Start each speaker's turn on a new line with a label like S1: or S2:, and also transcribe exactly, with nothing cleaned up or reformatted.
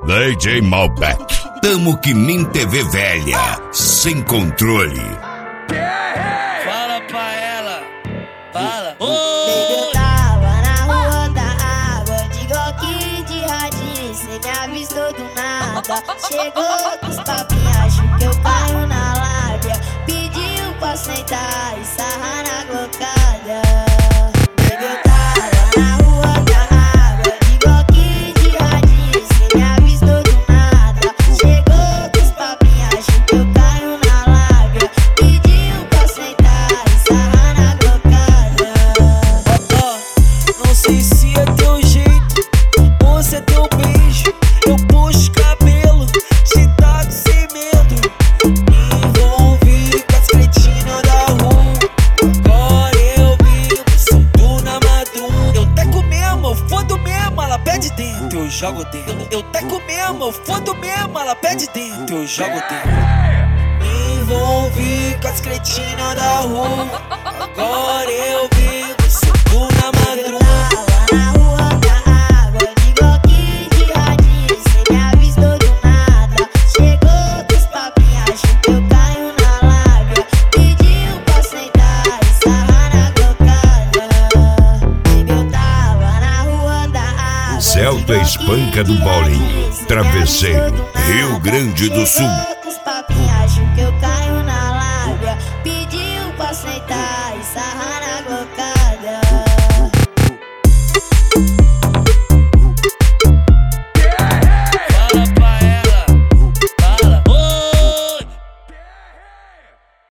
S1: D J Malbec. Tamo que nem T V velha, sem controle.
S2: Fala pra ela, fala.
S3: Baby, eu tava na rua da água, de Glock, de radinho, cê me avistou do nada. Chegou com os papinhos, acho que eu caio na lábia. Pediu pra sentar e sarrar na glocada. Baby, eu tava na rua da água, de Glock, de radinho, cê me avistou do nada. Chegou com os papinhos, acho que eu caio na lábia. Pediu pra sentar e sarrar na glocada.
S2: Ó, não sei se é teu jeito ou se é teu beijo. Eu puxo o cabelo, te taco sem medo. Me envolvi com as cretinas da rua. Agora eu vivo, solto na madrugada. Eu teco mesmo, eu fodo mesmo, ela pede dentro, eu jogo dentro. Eu teco mesmo, eu fodo mesmo, ela pede dentro, eu jogo dentro. Me envolvi com as cretinas da rua. Agora eu vivo, solto na madrugada.
S3: Tava na rua da água, de Glock, de radinho, cê me avistou do nada. Chegou com os papinhos, acho que eu caio na lábia. Pediu pra sentar e sarrar na glocada. Baby, eu tava na rua da água,
S1: O Celta espanca do Bolinho, Travesseiro, Rio Grande do Sul.
S3: Chegou com os papinhos, acho que eu caio na lábia. Pediu pra sentar e sarrar